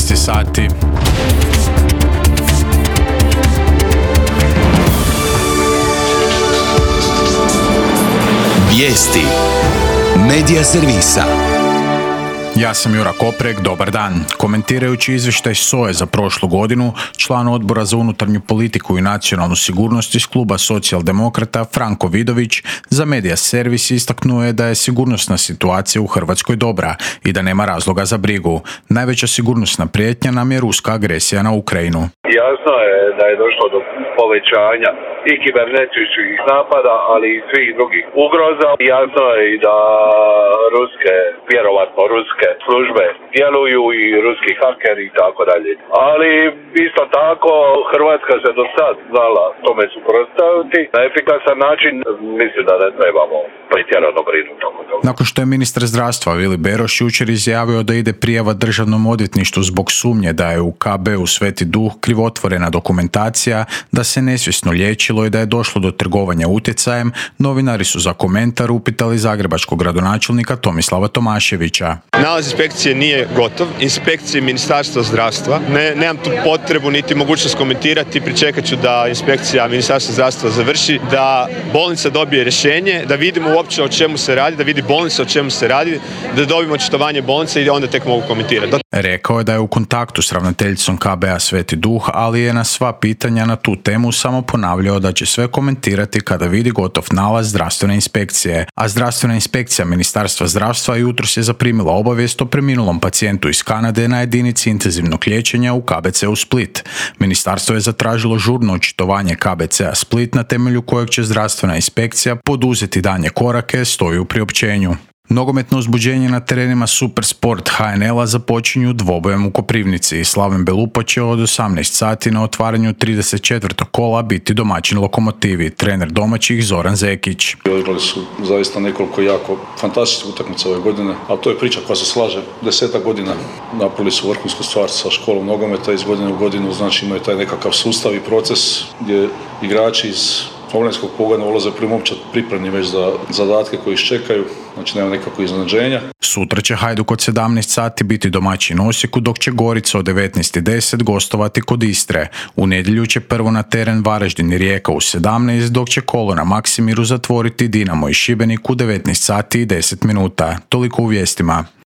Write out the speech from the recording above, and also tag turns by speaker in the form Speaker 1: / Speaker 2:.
Speaker 1: 19 sati.
Speaker 2: Vijesti Medija servisa.
Speaker 1: Ja sam Jura Koprek, dobar dan. Komentirajući izvještaj SOA-e za prošlu godinu, član odbora za unutarnju politiku i nacionalnu sigurnost iz kluba Socijaldemokrata Franko Vidović za Medija servis istaknuo je da je sigurnosna situacija u Hrvatskoj dobra i da nema razloga za brigu. Najveća sigurnosna prijetnja nam je ruska agresija na Ukrajinu.
Speaker 3: Jasno je da je došlo do povećanja i kibernetičkih napada, ali i svih drugih ugroza. Jasno je i da vjerovatno ruske službe djeluju i ruski hakeri i tako dalje. Ali isto tako Hrvatska se do sad znala tome suprotstaviti na efikasan način. Mislim da ne trebamo pretjerano brinuti oko toga.
Speaker 1: Nakon što je ministar zdravstva Vili Beroš jučer izjavio da ide prijava Državnom odvjetništvu zbog sumnje da je u KB-u Sveti Duh krivotvorena dokumentacija, da se nesvjesno liječilo i da je došlo do trgovanja utjecajem, novinari su za komentar upitali zagrebačkog gradonačelnika Tomislava Tomaševića.
Speaker 4: Nalaz inspekcije nije gotov, inspekcije Ministarstva zdravstva. Nemam tu potrebu niti mogućnost komentirati, pričekat ću da inspekcija Ministarstva zdravstva završi, da bolnica dobije rješenje, da vidimo uopće o čemu se radi, da vidi bolnica o čemu se radi, da dobijemo očitovanje bolnice i onda tek mogu komentirati.
Speaker 1: Rekao je da je u kontaktu s ravnateljicom KB-a Sveti Duh, ali je na sva pitanja na tu temu samo ponavljao da će sve komentirati kada vidi gotov nalaz zdravstvene inspekcije. A zdravstvena inspekcija Ministarstva zdravstva jutros je zaprimila obavijest o preminulom pacijentu iz Kanade na jedinici intenzivnog liječenja u KBC-u Split. Ministarstvo je zatražilo žurno očitovanje KBC-a Split na temelju kojeg će zdravstvena inspekcija poduzeti daljnje korake, stoji u priopćenju. Nogometno uzbuđenje na terenima Supersport HNL-a započinju dvobojem u Koprivnici. Slaven Belupo će od 18 sati na otvaranju 34. kola biti domaćin Lokomotivi, trener domaćih Zoran Zekić.
Speaker 5: Odigrali su zaista nekoliko jako fantastičnih utakmica ove godine, ali to je priča koja se slaže 10 godina. Napravili su vrhunsku stvar sa školom nogometa iz godine u godinu, znači imaju taj nekakav sustav i proces gdje igrači iz omladinskog pogona ulaze primomčad pripremni već za zadatke koji ih čekaju, znači nema nekakvog iznenađenja.
Speaker 1: Sutra će Hajduk od 17 sati biti domaćin Osijeku, dok će Gorica od 19:10 gostovati kod Istre. U nedjelju će prvo na teren Varaždin i Rijeka u 17, dok će kolo na Maksimiru zatvoriti Dinamo i Šibenik u 19 sati i 10 minuta. Toliko u vijestima.